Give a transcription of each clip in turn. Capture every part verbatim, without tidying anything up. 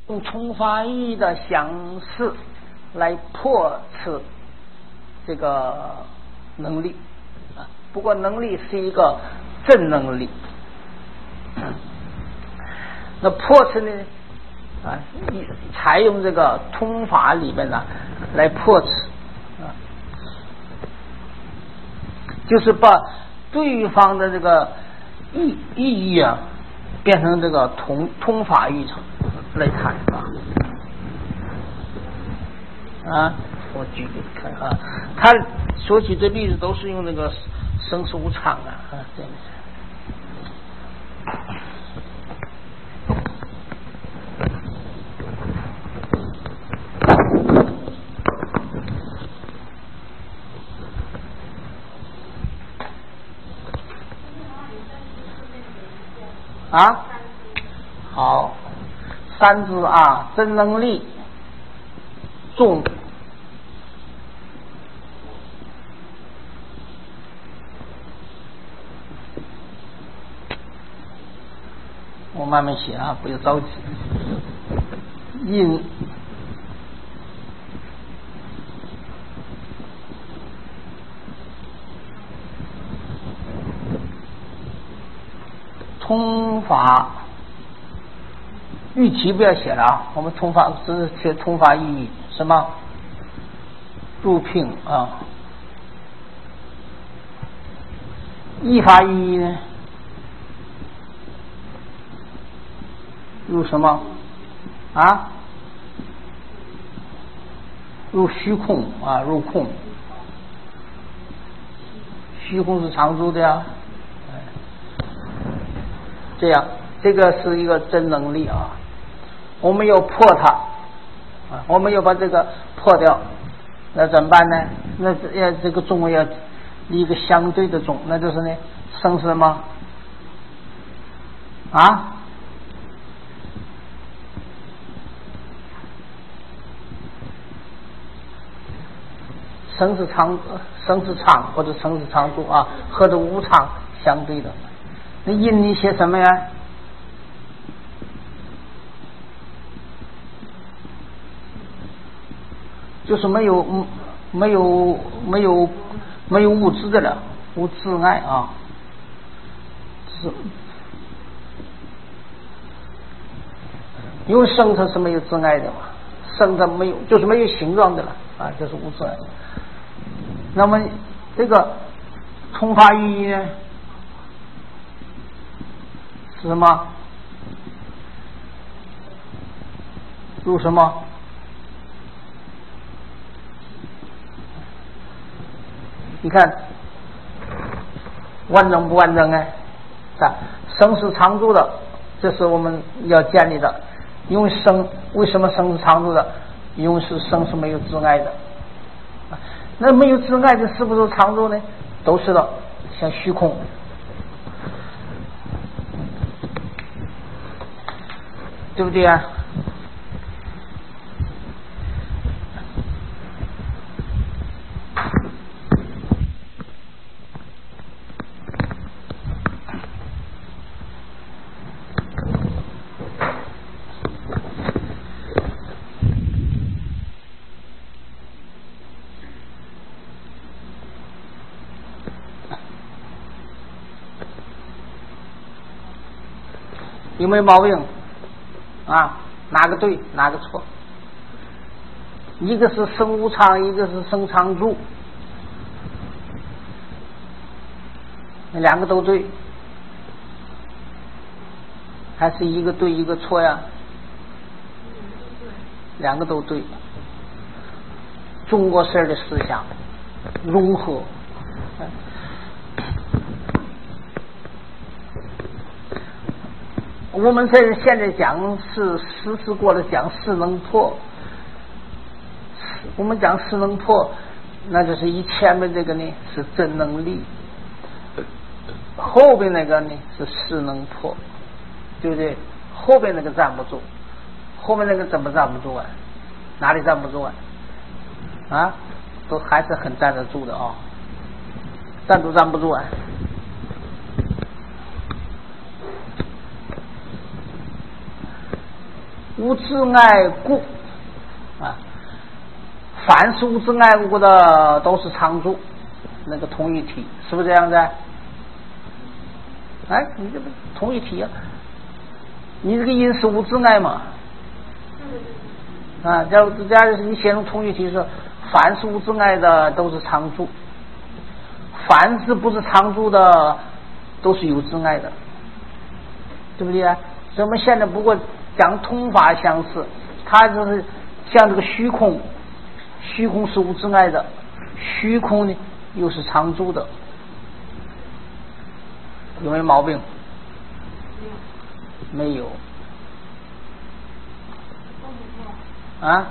用冲发意的相似来破斥这个能力啊，不过能力是一个正能力。那破斥呢啊，采用这个通法里面呢来破斥啊，就是把对方的这个意意义啊变成这个通通法语来谈啊。啊，我举给你看啊，他所举的例子都是用那个生死无常的啊，这样啊，好，三字啊，真能力重。我慢慢写啊，不要着急。因通法预期不要写了啊，我们通法只是写通法意义什么入聘啊，依法意义呢？入什么啊？入虚空啊，入空。虚空是常住的呀。这样，这个是一个真能力啊。我们要破它啊，我们要把这个破掉，那怎么办呢？那要这个中要一个相对的中，那就是呢，生是什么啊？生是常，生是常或者生是常住啊，和这无常相对的。那因你写什么呀？就是没有没有没有没有物质的了，无自爱啊。是，因为生它是没有自爱的嘛，生它没有就是没有形状的了啊，就是无自爱。那么这个通法寓意呢是什么？入什么？你看完整不完整呢？啊，生是常住的，这是我们要建立的。因为生为什么生是常住的？因为是生是没有自爱的。那没有自爱的是不是常住呢？都是的，像虚空，对不对啊？有没有毛病啊？哪个对哪个错？一个是生无常，一个是生常住，那两个都对，还是一个对一个错呀？两个都对。中国式的思想融合。我们这现在讲是实施过的讲势能破，我们讲势能破，那就是以前面这个呢是真能力，后边那个呢是势能破，对不对？后边那个站不住，后面那个怎么站不住啊？哪里站不住啊？啊，都还是很站得住的啊、哦，站住站不住啊？ 无自爱故啊，凡是无自爱故的都是常住，那个同一体，是不是这样子？哎，你这不同一体啊？你这个因是无自爱嘛？啊，假如假如你写成同一体是，凡是无自爱的都是常住，凡是不是常住的都是有自爱的，对不对啊？所以我们现在不过讲通法相似，它就是像这个虚空，虚空是无自爱的，虚空呢又是常住的，有没有毛病？没有。啊？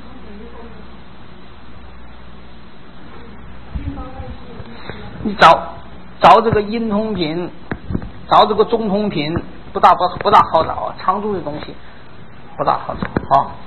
你找找这个阴通品，找这个中通品，不大不不大好找啊，常住的东西不大好找啊。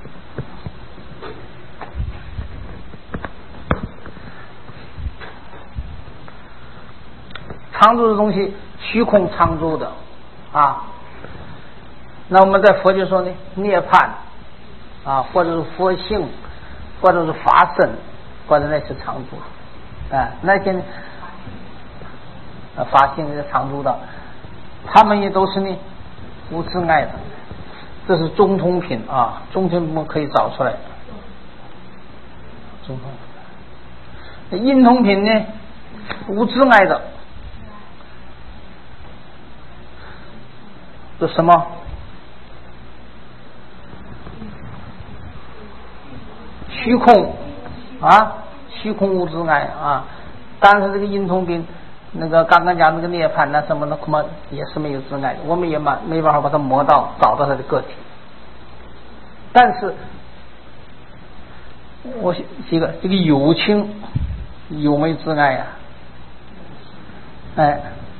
常住的东西，虚空常住的啊。那我们在佛学说呢，涅槃啊，或者是佛性，或者是法身，或者那是常住啊，那些呢，啊，法性是常住的，他们也都是呢无自爱的，这是中通品啊，中通品可以找出来。中通，阴通品呢无自爱的，这什么？虚空啊，虚空无自爱啊，但是这个阴通品，那个刚刚讲那个涅槃那什么的，恐怕也是没有自爱的，我们也没没办法把它摸到找到它的个体。但是，我这个这个有情有没有自爱呀、啊？哎，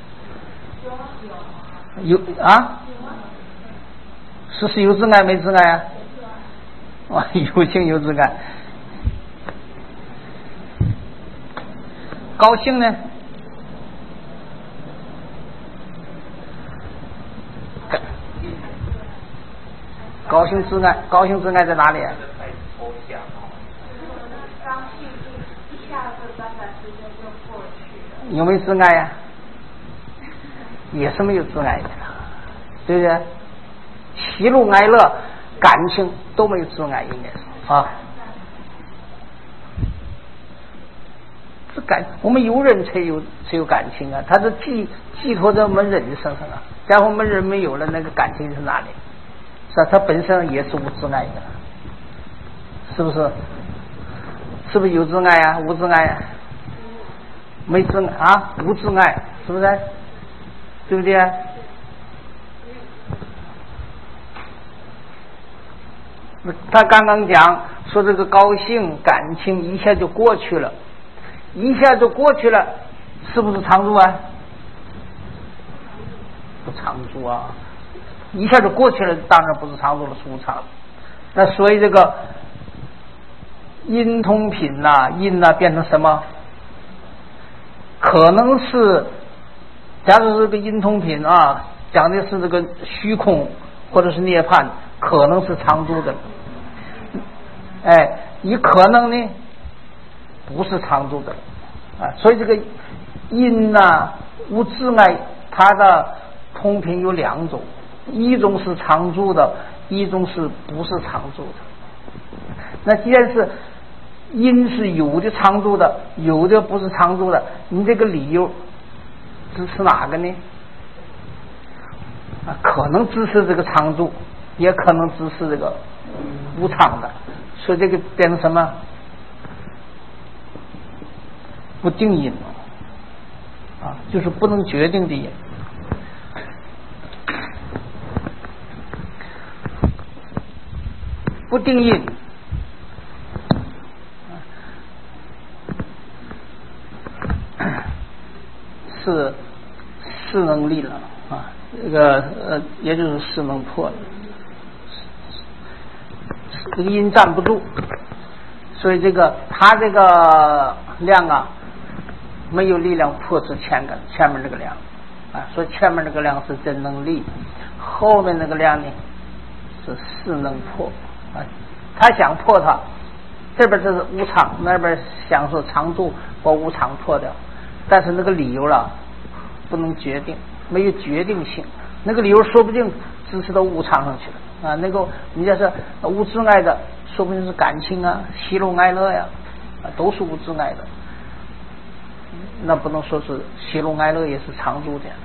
有啊，是是有自爱没自爱啊？啊，有情有自爱。高兴呢？高兴自爱，高兴自爱在哪里？有没有自爱呀、啊？也是没有自爱的，对不对？喜怒哀乐感情都没有自爱，应该是啊。这感我们有人才有才有感情啊，它是寄寄托在我们人的身上啊。假如我们人没有了，那个感情是哪里？是啊，它本身也是无自爱的，是不是？是不是有自爱啊？无自爱啊？没自爱啊？无自爱，是不是？对不对啊？他刚刚讲说这个高兴感情一下就过去了，一下就过去了，是不是常住啊？不常住啊，一下就过去了，当然不是常住了，是无常。那所以这个阴通品呐、啊，阴呐、啊、变成什么？可能是，假如这个阴通品啊，讲的是这个虚空或者是涅槃，可能是常住的。哎，也可能呢不是常住的啊，所以这个阴呐、啊、无自爱，它的通品有两种，一种是常住的，一种是不是常住的。那既然是阴是有的常住的，有的不是常住的，你这个理由支持哪个呢？啊，可能支持这个常住，也可能支持这个无常的。所以这个变成什么？不定因啊，就是不能决定的因。不定因是势能力了啊，这个呃，也就是势能破了。这个因站不住，所以这个它这个量啊，没有力量破除前个前面这个量啊，所以前面这个量是真能力，后面那个量呢是势能破啊，他想破它，这边这是无常，那边想说常住把无常破掉，但是那个理由了不能决定，没有决定性，那个理由说不定支持到无常上去了啊。那个人家是无自爱的，说不定是感情啊、喜怒哀乐呀，啊，都是无自爱的，那不能说是喜怒哀乐也是常住的。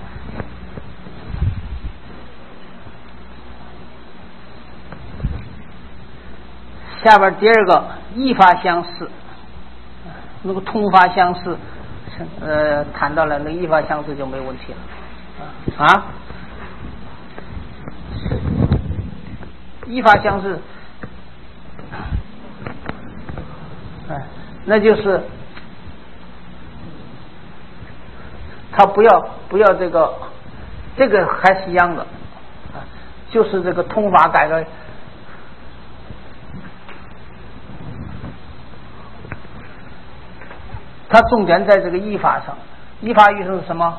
下边第二个异法相似，那个通法相似，呃，谈到了那个异法相似就没问题了啊。异法相似，哎，那就是他不要不要这个，这个还是一样的啊，就是这个通法改革。它重点在这个依法上，依法意思是什么？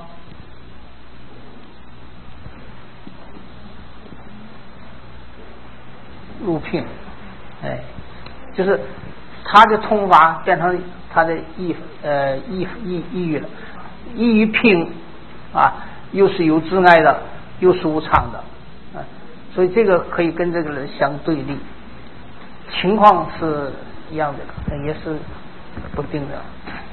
入聘，哎，就是它的通法变成它的依呃依依依语了，依于聘啊，又是有自爱的，又是无常的啊，所以这个可以跟这个人相对立，情况是一样的，也是不定的。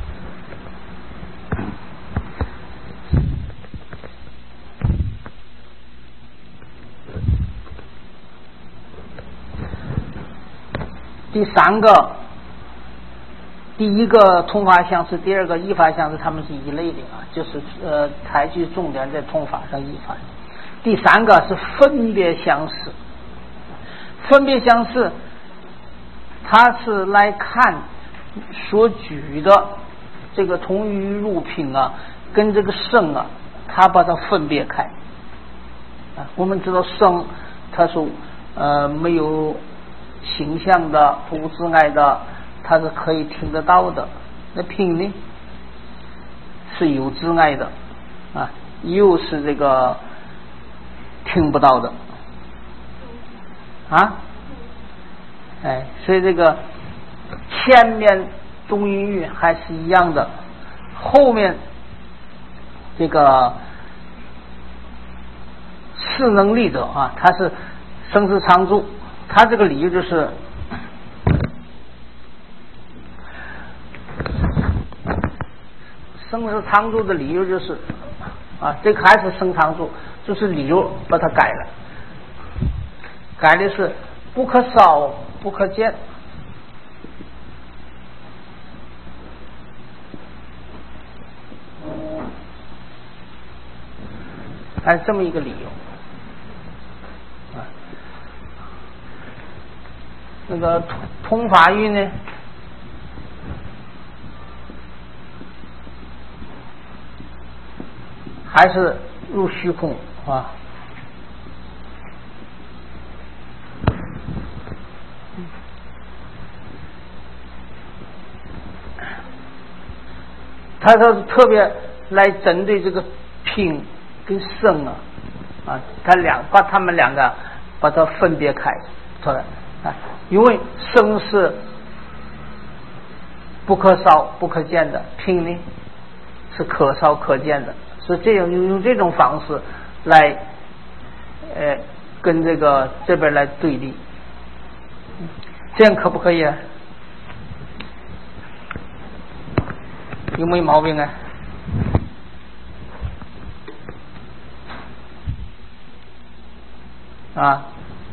第三个，第一个通法相似，第二个依法相似，他们是一类的啊，就是呃采取重点在通法上依法。第三个是分别相似，分别相似，它是来看所举的这个同于入品啊，跟这个圣啊，它把它分别开啊。我们知道圣，它是呃没有形象的、无自爱的，它是可以听得到的。那品呢是有自爱的啊，又是这个听不到的啊，哎，所以这个前面中音域还是一样的，后面这个势能力者啊，它是生死常住。他这个理由就是生死常住的理由就是啊，这个还是生常住，就是理由把它改了，改的是不可少不可见，还是这么一个理由。那个通法域呢，还是入虚空啊？他说特别来针对这个品跟圣啊啊，他两把他们两个把它分别开出来啊，因为圣是不可少不可见的，品呢是可少可见的，所以这样用这种方式来呃跟这个这边来对立，这样可不可以啊？有没有毛病啊？啊，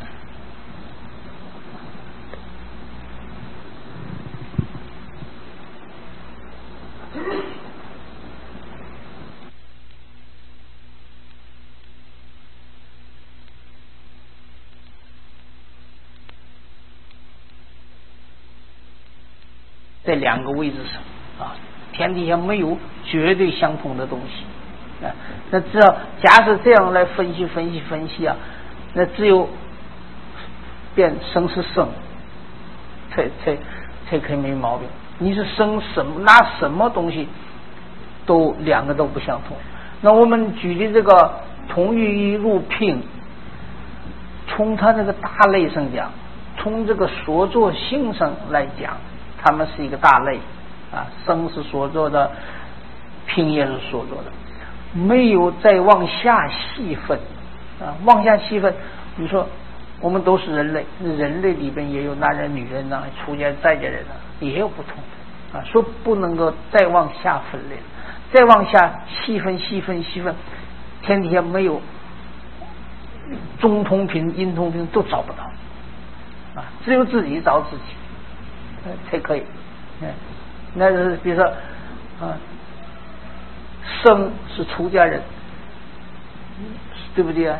在两个位置上啊，天底下没有绝对相同的东西啊。那只要假设这样来分析分析分析啊，那只有变生是生，才才才可以没毛病。你是生什么拿什么东西都两个都不相同。那我们举的这个同于入聘从他这个大类上讲，从这个所作性上来讲，他们是一个大类啊，生是所作的，平也是所作的，没有再往下细分啊，往下细分，你说我们都是人类，人类里边也有男人、女人呐、啊，出家在家人呐、啊，也有不同的啊，说不能够再往下分类，再往下细分、细分、细分，天底下没有中通平、阴通平都找不到啊，只有自己找自己，呃、才可以。嗯，那是比如说啊，生是出家人，对不对啊？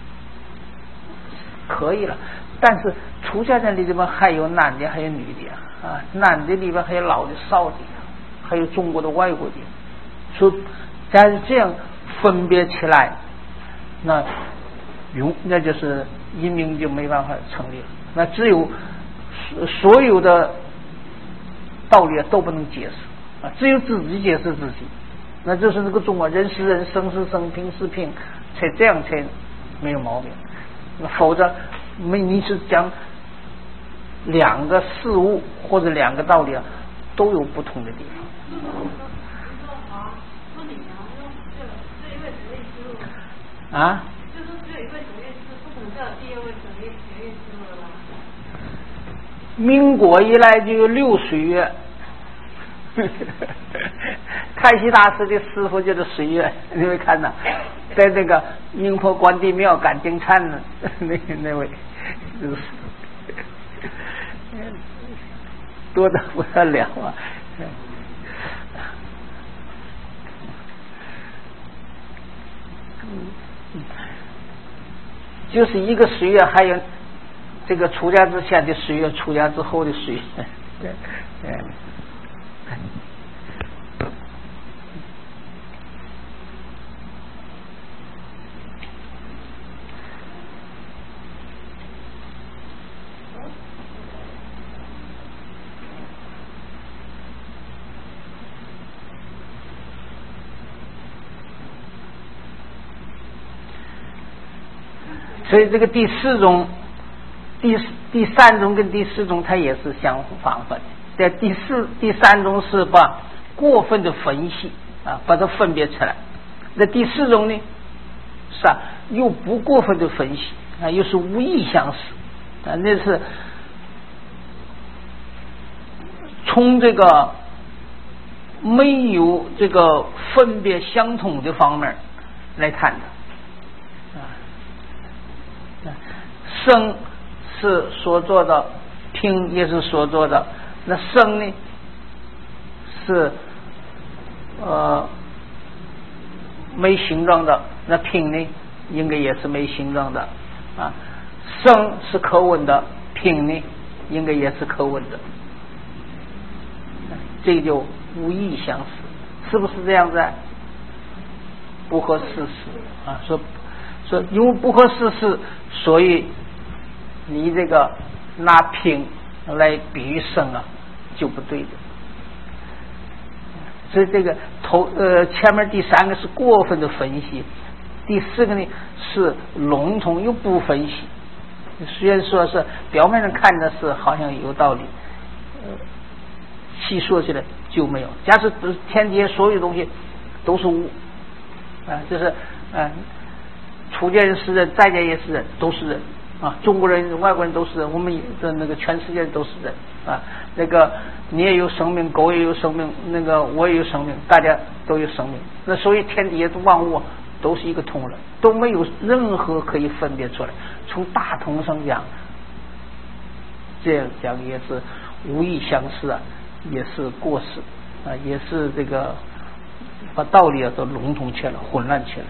可以了，但是出家人里边还有男的，还有女的啊，男的里边还有老的、少的，还有中国的、外国的，所以但是这样分别起来，那永那就是阴明就没办法成立了。那只有所有的道理都不能解释啊，只有自己解释自己。那就是那个中国人是人，生是生，平是平，才这样才没有毛病。否则没你是讲两个事物或者两个道理啊，都有不同的地方。啊？就是只有一位主业师，不可能叫第二位主业学院师了吧？民国以来就有六水月。开西大师的师傅就是水月，你没看到，在那个宁波关帝庙赶经忏呢，那那位就是多得不得了啊！就是一个水月，还有这个出家之前的水月，出家之后的水月，对，对。所以这个第四种、第第三种跟第四种它也是相反分。在第四、第三种是把过分的分析啊，把它分别出来。那第四种呢，是啊，又不过分的分析啊，又是无意相识啊，那是从这个没有这个分别相同的方面来看的。生是所做的，平也是所做的。那生呢是呃没形状的，那平呢应该也是没形状的啊。生是可闻的，平呢应该也是可闻的，这就无异相似，是不是这样子？不合事实啊，说说因为不合事实，所以你这个拿平来比喻生啊，就不对的。所以这个头呃前面第三个是过分的分析，第四个呢是笼统又不分析。虽然说是表面上看的是好像有道理，呃，细说起来就没有。假设天底下所有东西都是物啊，就是嗯、呃，出家人是人，在家也是人，都是人。啊，中国人、外国人都是人，我们的那个全世界都是人啊。那个你也有生命，狗也有生命，那个我也有生命，大家都有生命。那所以天底下的万物都是一个通人，都没有任何可以分别出来。从大同上讲，这样讲也是无异相似啊，也是过失啊，也是这个把道理啊都笼统起来、混乱起来。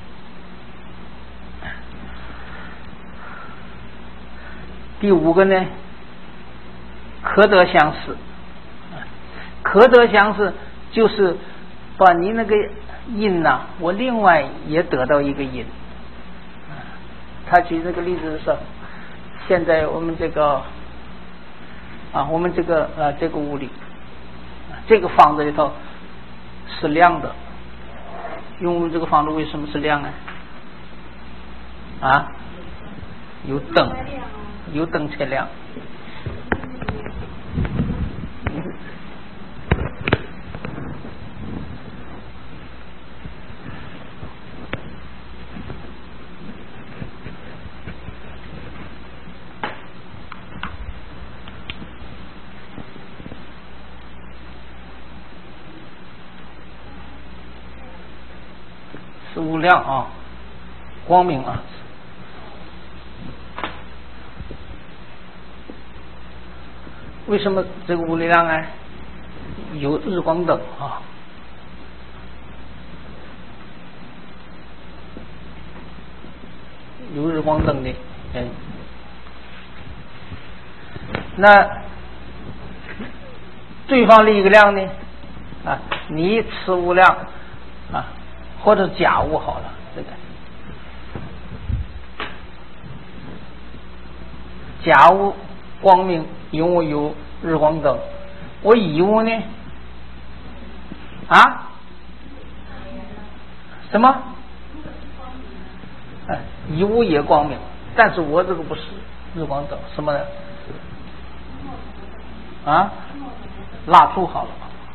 第五个呢，可得相似。可得相似就是把你那个因呐、啊，我另外也得到一个因。他举这个例子是，现在我们这个啊，我们这个呃这个屋里，这个房子里头是亮的，因为我们这个房子为什么是亮呢？啊？ 有灯，有灯才亮。是无量啊，光明啊。为什么这个无量呢？有日光灯啊，有日光灯的，嗯，那对方立一个量呢？啊，你此无量啊，或者假物好了，这个假物光明，因为有日光灯。我以物呢？啊？什么？哎，以物也光明，但是我这个不是日光灯，什么呢？啊？蜡烛好了。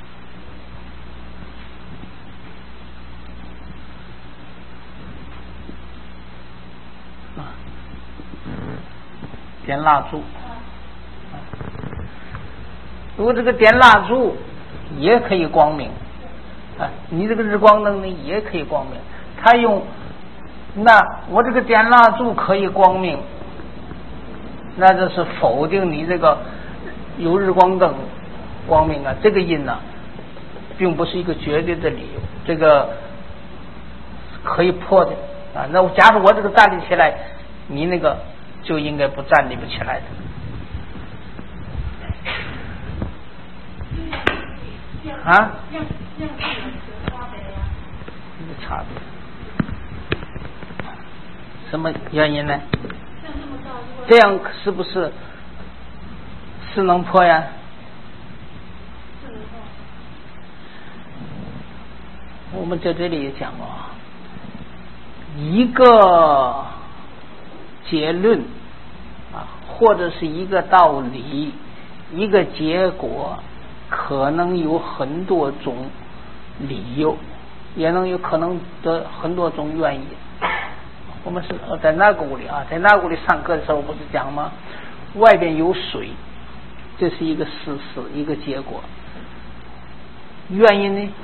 点蜡烛，如果这个点蜡烛也可以光明啊，你这个日光灯呢也可以光明。他用那我这个点蜡烛可以光明，那就是否定你这个有日光灯光明啊。这个因呢，并不是一个绝对的理由，这个可以破的啊。那假如我这个站立起来，你那个就应该不站立不起来的。啊？这个差别，什么原因呢？这样是不是是能破呀？我们在这里也讲过，一个结论啊，或者是一个道理，一个结果，可能有很多种理由，也能有可能的很多种原因。我们是在那个屋里啊，在那个屋里上课的时候不是讲吗？外边有水，这是一个事实，一个结果。原因呢？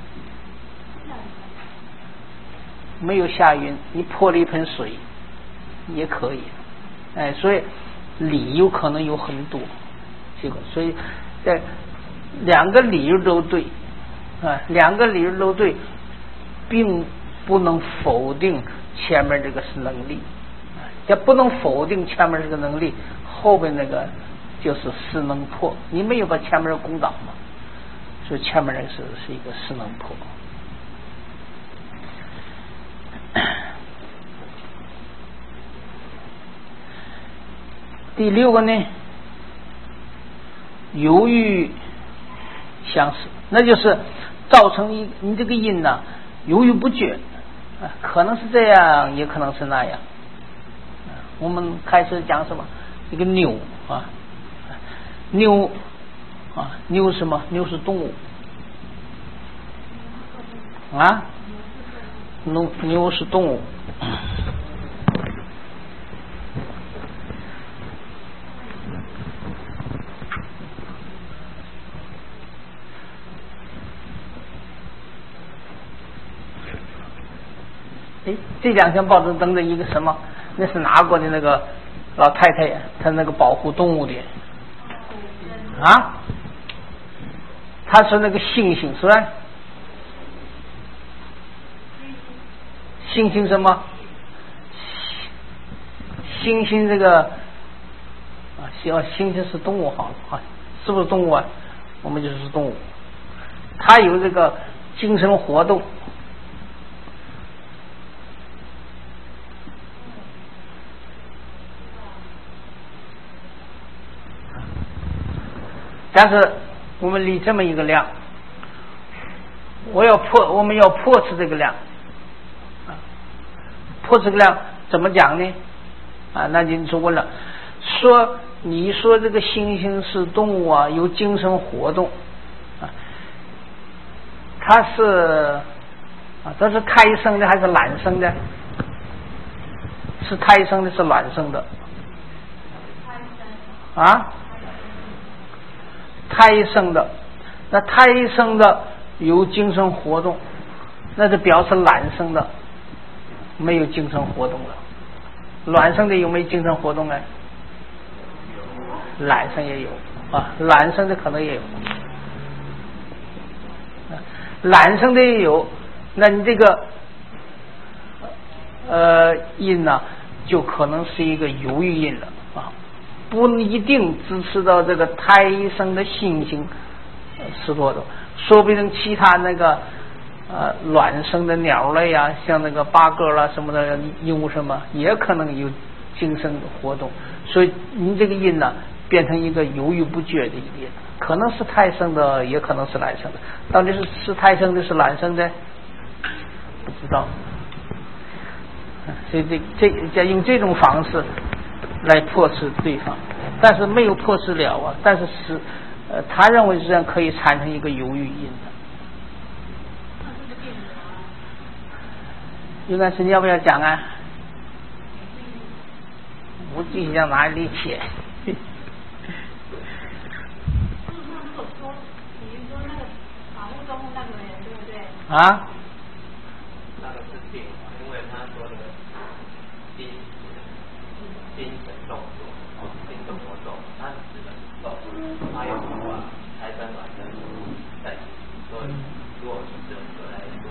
没有下雨，你泼了一盆水也可以，哎，所以理由可能有很多，结果，所以在两个理由都对啊，两个理由都对，并不能否定前面这个是能力，也不能否定前面这个能力，后边那个就是势能破，你没有把前面攻倒嘛，所以前面那个是是一个势能破。第六个呢，犹豫相似，那就是造成一你这个因呢犹豫不决，可能是这样，也可能是那样。我们开始讲什么？一个牛啊，牛啊，牛什么？牛是动物啊，牛牛是动物。这两天报纸登着一个什么？那是哪国的那个老太太呀？她那个保护动物的啊？她说那个猩猩是吧？猩猩什么？猩猩这个啊，猩猩猩是动物好啊，是不是动物啊？我们就是动物，它有这个精神活动。但是我们立这么一个量，我要破，我们要破斥这个量，破这个量怎么讲呢？ 啊，那你就问了，说你说这个猩猩是动物啊，有精神活动啊，它是啊，它是胎生的还是卵生的？是胎生的，是卵生的？啊，胎生的。那胎生的有精神活动，那就表示卵生的没有精神活动了。卵生的有没有精神活动呢？卵生也有啊，卵生的可能也有，卵生的也有。那你这个呃印呢，就可能是一个有余印了啊，不一定支持到这个胎生的猩猩是活动，说不定其他那个呃卵生的鸟类呀、啊，像那个八哥啦什么的鹦鹉什么，也可能有精神活动。所以你这个印呢，变成一个犹豫不决的一印，可能是胎生的，也可能是卵生的。到底是是胎生的，是卵生的，不知道。所以这这用这种方式来迫使对方，但是没有迫使了啊，但是是呃，他认为这样可以产生一个犹豫印的。应该是你要不要讲啊？我自己想哪里切？啊？ 那个是病，因为他说的精精神动作，精神活动，他指的是动，他有说啊，胎生卵生在一起，所以如果是这个来说，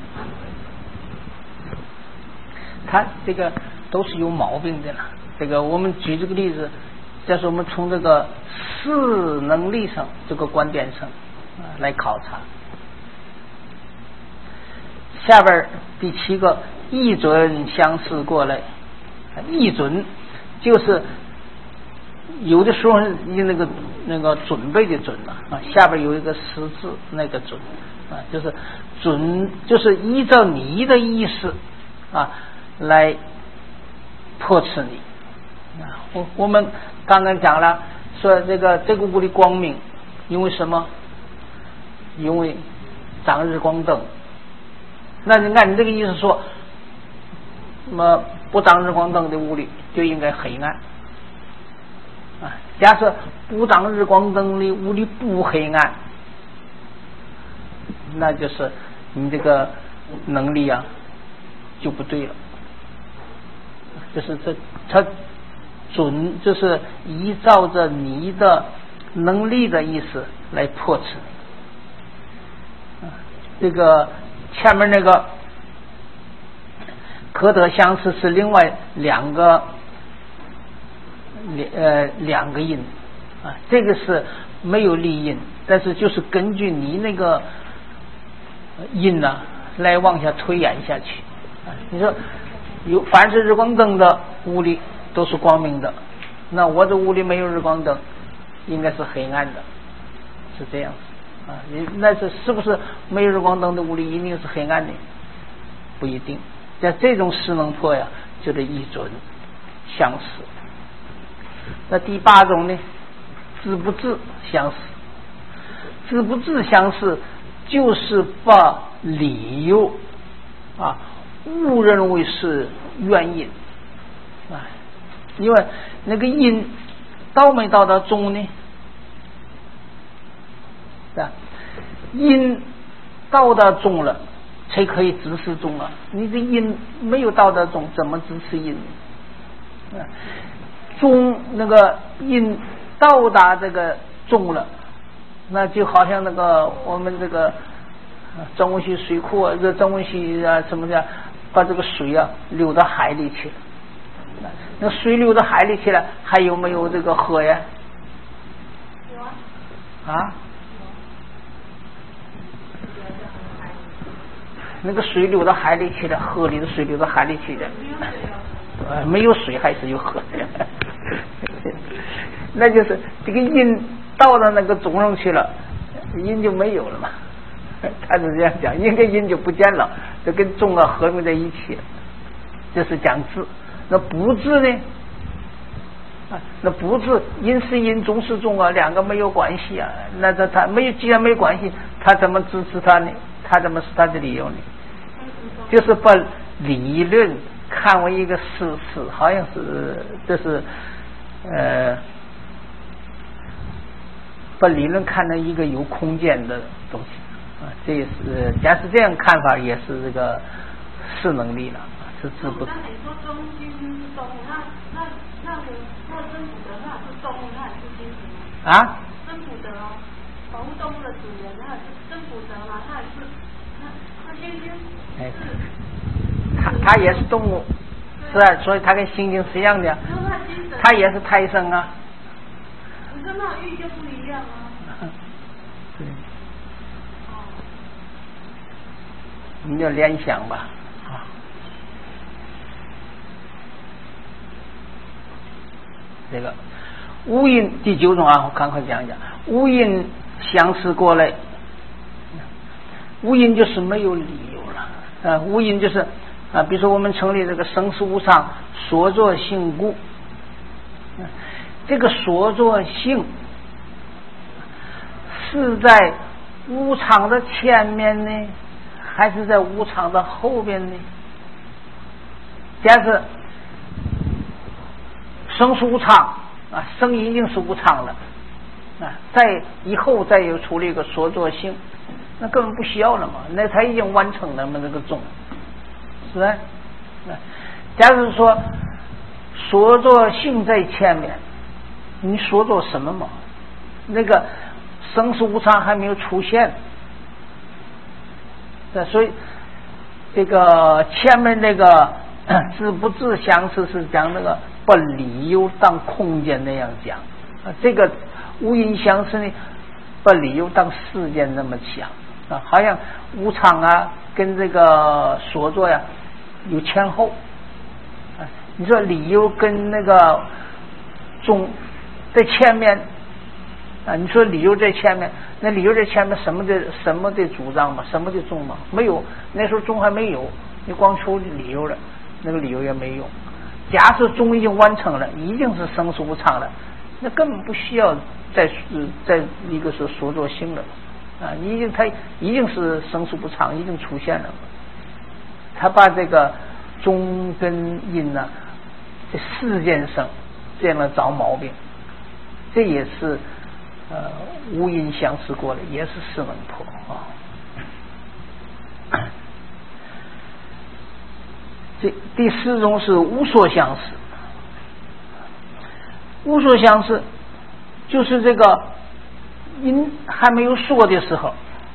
他这个都是有毛病的了。这个我们举这个例子，就是我们从这个视能力上这个观点上啊来考察。下边第七个一准相似过来，一准就是有的时候你那个那个准备的准啊，下边有一个识字那个准啊，就是准就是依照你的意思啊来迫使你啊。我我们刚刚讲了，说这个这个屋里光明，因为什么？因为长日光灯。那你按你这个意思说，那么不长日光灯的屋里就应该黑暗啊。假设不长日光灯的屋里不黑暗，那就是你这个能力啊就不对了。就是这它准就是依照着你的能力的意思来迫使你啊。这个前面那个可得相似是另外两个呃两个音啊，这个是没有例音，但是就是根据你那个音呢、啊、来往下推演下去啊。你说有凡是日光灯的屋里都是光明的，那我这屋里没有日光灯，应该是黑暗的，是这样子。啊，你那是是不是没有日光灯的屋里一定是黑暗的？不一定。像这种识能破呀，就得一准相似。那第八种呢，知不知相似。知不知相似，就是把理由啊误认为是原因啊，因为那个因到没到达中呢？啊，因到达中了才可以支持中啊，你的因没有到达中怎么支持因呢？啊，中那个因到达这个中了，那就好像那个我们这个曾文溪水库啊，这曾文溪啊什么的，把这个水啊流到海里去了。那水流到海里去了，还有没有这个河呀？有啊。啊？那个水流到海里去了，河里的水流到海里去了，呃，没有水还是有河的，那就是这个因到了那个中上去了，因就没有了嘛。他是这样讲，因跟因就不见了，就跟中啊合并在一起了，这是讲智。那不智呢， 那不是因是因，中是中啊，两个没有关系啊。那他他没有，既然没有关系，他怎么支持他呢？他怎么是他的理由呢？就是把理论看为一个事实，好像是这是呃，把理论看成一个有空间的东西啊。这也是，假使这样看法，也是这个是能力了，是知不？ 那你说中心是中，那那那个那个真普德那是动物，那也是精神吗？ 啊？ 真普德哦，保护动物的主人，那是真普德嘛？那也是，那那猩猩哎， 是， 他他也是动物，是啊，所以他跟猩猩是一样的，他也是胎生啊。 你跟那玉就不一样啊。 对。你就联想吧，啊，这个无因第九种啊，我赶快讲一讲。无因相似过来，无因就是没有理由了啊。无因就是啊，比如说我们成立这个生死无常，所作性故，这个所作性是在无常的前面呢，还是在无常的后边呢？假设生是无常啊，生已经是无常了啊，在以后再有出了一个所作性，那根本不需要了嘛，那他已经完成了嘛，这个种是吧？假如说所作性在前面，你所作什么嘛？那个生是无常还没有出现。所以这个前面那个知不知相似是讲那个把理由当空间那样讲啊，这个无因相似呢，把理由当事件那么讲啊，好像无常啊跟这个所作呀有前后啊，你说理由跟那个中在前面啊，你说理由在前面，那理由在前面什么的什么的主张嘛，什么的中嘛，没有，那时候中还没有，你光出理由了，那个理由也没用。假设中已经完成了，已经是生死无常了，那根本不需要再再一个是所作性了啊，已经它已经是生死无常，已经出现了。他把这个中跟因呢，在事件上这样的找毛病，这也是。呃，无因相似过的也是是能破啊。这第四种是无所相似，无所相似就是这个因还没有说的时候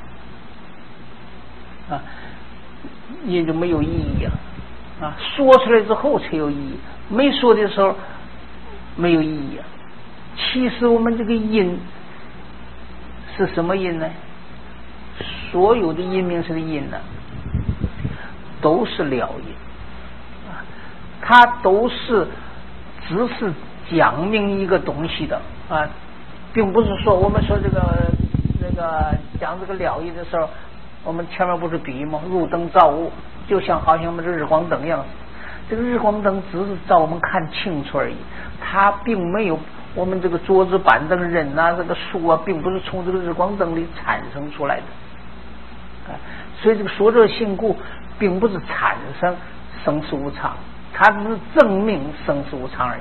啊，因就没有意义啊啊，说出来之后才有意义，没说的时候没有意义啊。其实我们这个因是什么因呢？所有的因名词的因呢，都是了因啊，它都是只是讲明一个东西的啊，并不是说我们说这个那个讲这个了因的时候，我们前面不是比喻吗？入灯照物，就像好像我们这日光灯一样，这个日光灯只是照我们看清楚而已，它并没有。我们这个桌子板凳人啊，这个树啊，并不是从这个日光灯里产生出来的，啊，所以这个所作性故并不是产生生死无常，它只是证明生死无常而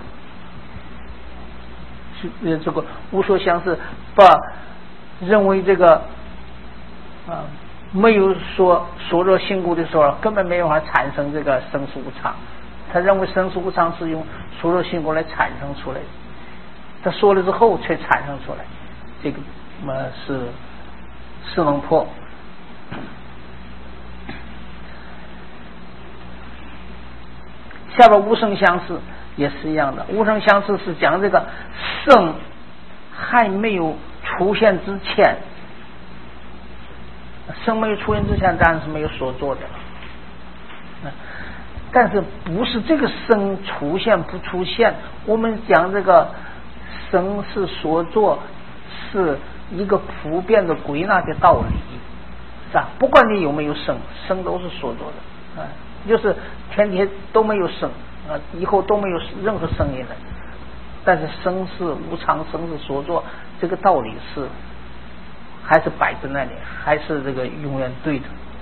已。是这个无所相似，把认为这个啊没有说所作性故的时候，根本没有办法产生这个生死无常。他认为生死无常是用所作性故来产生出来的。他说了之后才产生出来，这个么是是能破。下边无生相似也是一样的，无生相似是讲这个生还没有出现之前，生没有出现之前当然是没有所做的，但是不是这个生出现不出现，我们讲这个生是所作，是一个普遍的归纳的道理，是吧？不管你有没有生，生都是所作的啊，就是天底下都没有生啊，以后都没有任何声音了但是生是无常，生是所作，这个道理是还是摆在那里，还是这个永远对的。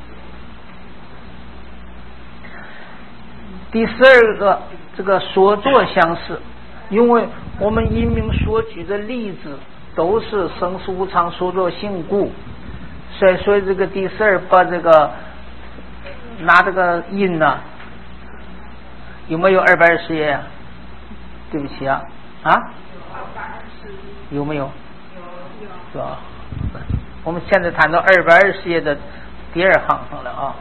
第十二个，这个所作相似，因为我们因明所举的例子都是生是无常，所作性故，所以所以这个第十二把这个拿这个因呢、啊，有没有二百二十页呀？对不起啊，啊？有没有？有，是吧？我们现在谈到二百二十页的第二行上了啊。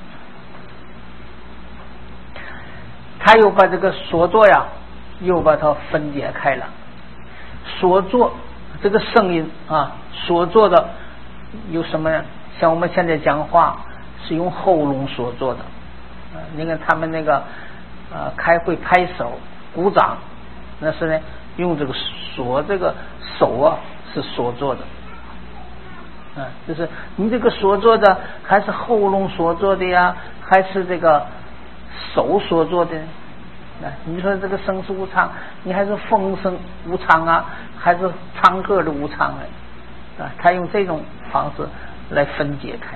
他又把这个所作呀，又把它分解开了。所作这个声音啊，所作的有什么呀？像我们现在讲话是用喉咙所做的，啊，你看他们那个呃开会拍手鼓掌，那是呢用这个所这个手啊是所做的，啊，就是你这个所做的还是喉咙所做的呀，还是这个手所做的？啊，你说这个生是无常，你还是风声无常啊，还是唱歌的无常啊？啊，他用这种方式来分解开。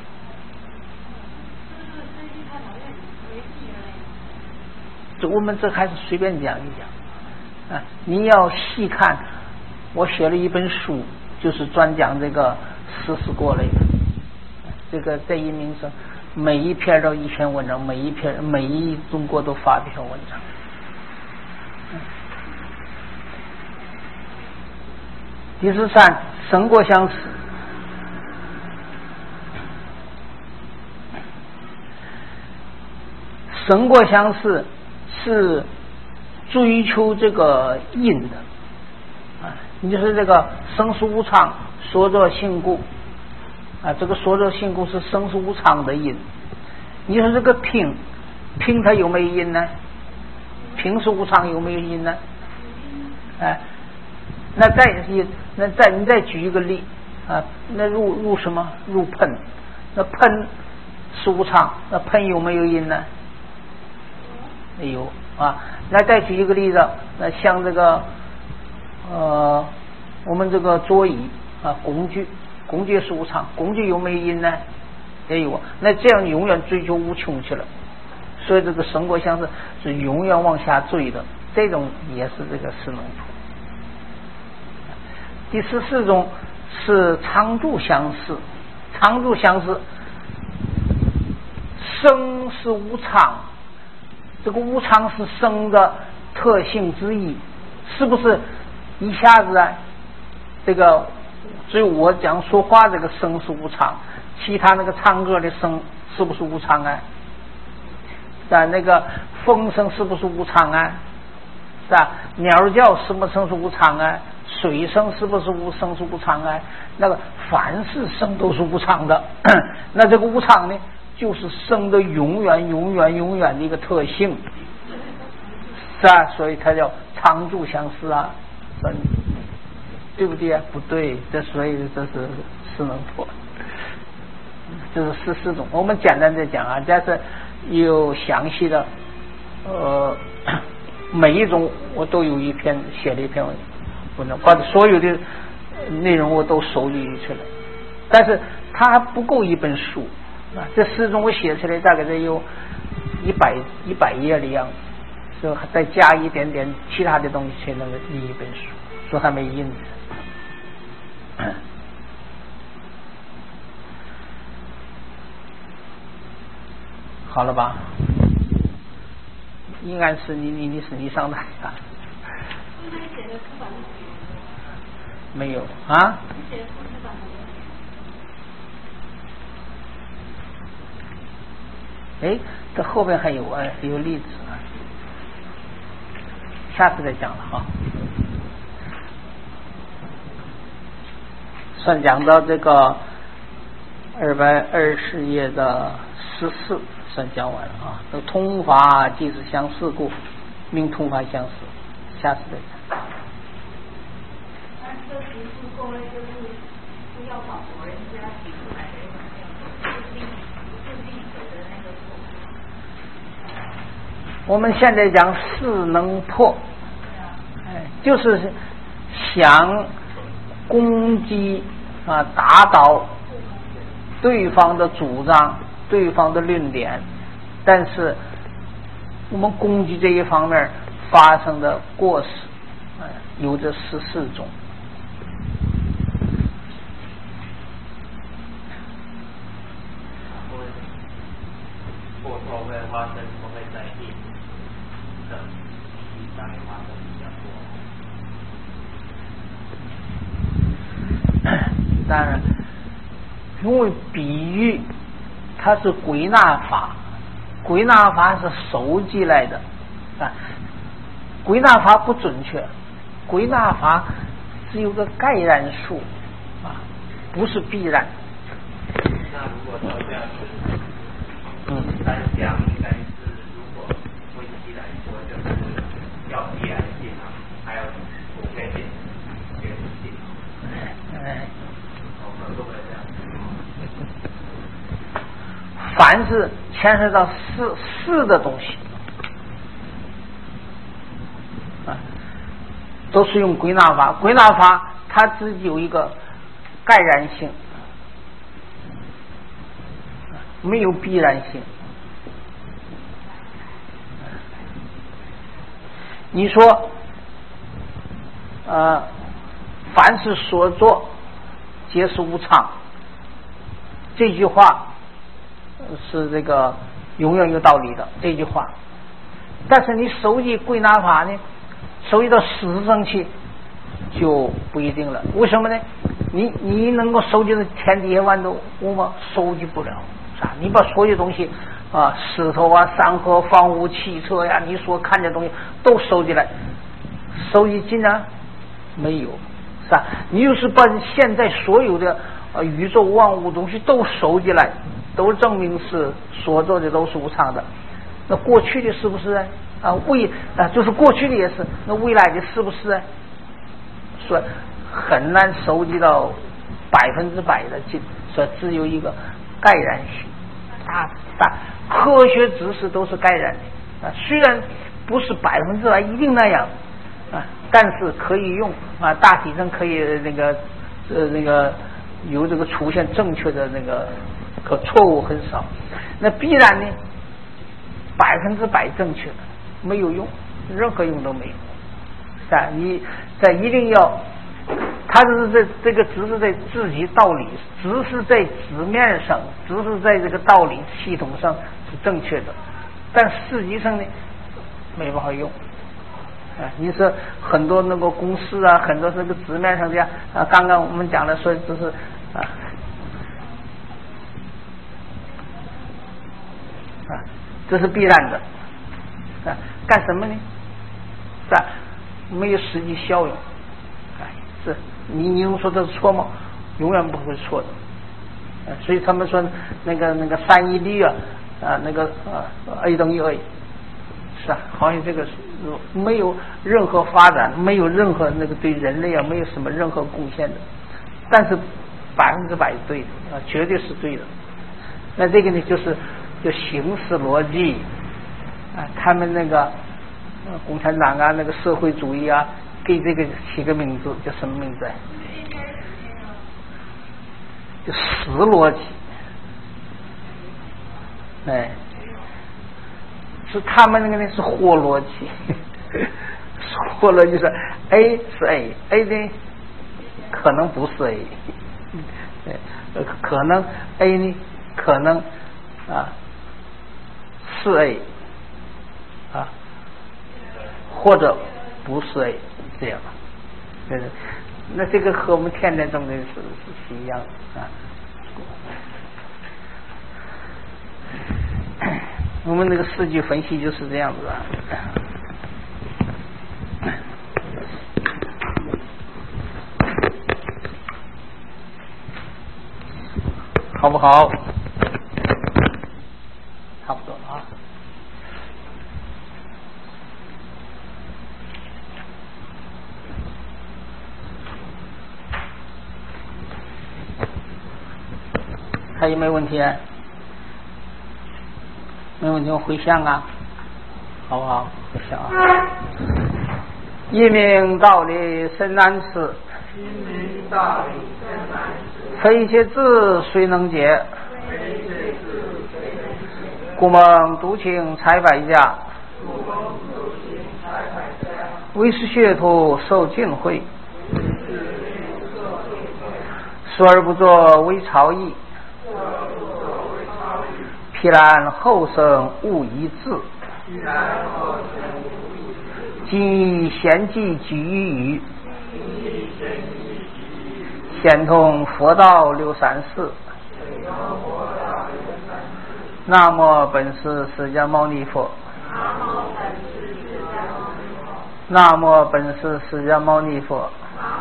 这我们这还是随便讲一讲啊，你要细看，我写了一本书，就是专讲这个实施过来的，这个在一名声。每一篇都一篇文章，每一篇每一中国都发一篇文章。第十三，生过相似。生过相似是追求这个因的啊，你就是这个生是无常，所作性故。啊，这个所作性故是生是无常的因。你说这个平平它有没有因呢？平是无常有没有因呢？哎，那再那再你再举一个例啊，那入入什么？入喷，那喷是无常，那喷有没有因呢？没有啊。那再举一个例子，那像这个呃，我们这个桌椅啊，工具。工具是无常，工具有没有因呢？也有。那这样永远追求无穷去了，所以这个生过相似是永远往下坠的，这种也是这个四能处。第十四种是常住相似，常住相似，生是无常，这个无常是生的特性之一，是不是一下子啊？这个。所以我讲说话这个声是无常，其他那个唱歌的声是不是无常啊？但那个风声是不是无常啊？是吧？鸟叫什么声是无常啊？水声是不是无声是无常啊？那个凡是声都是无常的，那这个无常呢，就是声的永远永远永远的一个特性，是吧？所以它叫常住相似啊，对不对啊？不对，这所以这是四能破，这是十四种。我们简单的讲啊，但是有详细的，呃，每一种我都有一篇写了一篇文章，把所有的内容我都收集出来，但是它还不够一本书啊。这四种我写出来大概得有一百一百页的样子，所以再加一点点其他的东西才能立一本书，所以还没印。好了吧？应该是你你你是你上哪呀？没有啊？哎，这后边还有哎有例子，下次再讲了哈。算讲到这个二百二十页的十四，算讲完了啊。这通法即是相似故，名通法相似。下次再讲。 那这提出过呢，就是不要把我人家提出来的那个是立是立者的那个错。 我们现在讲四能破。哎。 就是想攻击啊，打倒对方的主张、对方的论点，但是我们攻击这一方面发生的过失，啊，有这十四种。 过错会发生，我会在意的题材发生比较多。 当然，因为比喻它是归纳法，归纳法是收集来的啊，归纳法不准确，归纳法只有个概然数啊，不是必然。 那如果说这样子，嗯，单项应该是，如果分析来说，就是要必然性啊，还有普遍性、确实性。 哎， 我们会不会这样？ 凡是牵涉到事事的东西啊，都是用归纳法。归纳法它自己有一个概然性，没有必然性。你说呃凡是所作皆是无常，这句话是这个永远有道理的这句话，但是你收集归纳法呢，收集到事实上去就不一定了。为什么呢？你你能够收集的天地万物物吗？收集不了，是吧？你把所有东西啊，石头啊、山河、房屋、汽车呀，你所看的东西都收集来，收集进来没有，是吧？你就是把现在所有的呃宇宙万物东西都收集来，都证明是所做的都是无常的。那过去的是不是呢？啊，未啊就是过去的也是，那未来的是不是呢？说很难收集到百分之百的进，说只有一个概然性啊，大科学知识都是概然的啊，虽然不是百分之百一定那样啊，但是可以用啊，大体上可以那个呃那个有这个出现正确的那个，可错误很少。那必然呢，百分之百正确没有用，任何用都没有。啊，你在一定要，他就是在这个只是在自己道理，只是在纸面上，只是在这个道理系统上是正确的，但实际上呢没办法用。啊，你说很多那个公式啊，很多这个纸面上这样啊，刚刚我们讲的说就是啊啊，这是必然的啊，干什么呢？是吧？没有实际效用，哎，是你你能说这是错吗？永远不会错的。呃、所以他们说那个那个三一律啊啊那个啊 A 等于 A， 是啊，好像这个是没有任何发展，没有任何那个对人类啊没有什么任何贡献的，但是百分之百对的啊，绝对是对的。那这个呢就是就形式逻辑啊，他们那个。共产党啊，那个社会主义啊，给这个起个名字叫什么名字？就死逻辑，哎，是他们那个呢是活逻辑，活逻辑是 A 是 A，A 呢可能不是 A， 呃，可能 A 呢可能啊是 A 啊。或者不是 A 这样，对对，那这个和我们天天中的是是一样的啊。我们那个视觉分析就是这样子啊。好不好？差不多啊。还有没有问题？没问题，我回向啊，好不好？回向啊。 一明道理深难辞， 一明道理深难辞。 非切字谁能解？ 非切字谁能解？ 故蒙独请采百家， 故蒙独请采百家。 为师学徒受敬会，说而不作为朝议，披然后生勿一字。今以贤迹举于语，显通佛道六三四。南无本师释迦牟尼佛。南无本师释迦牟尼佛。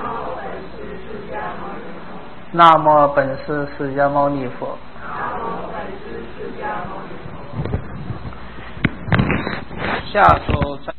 南无本师释迦牟尼佛。下首。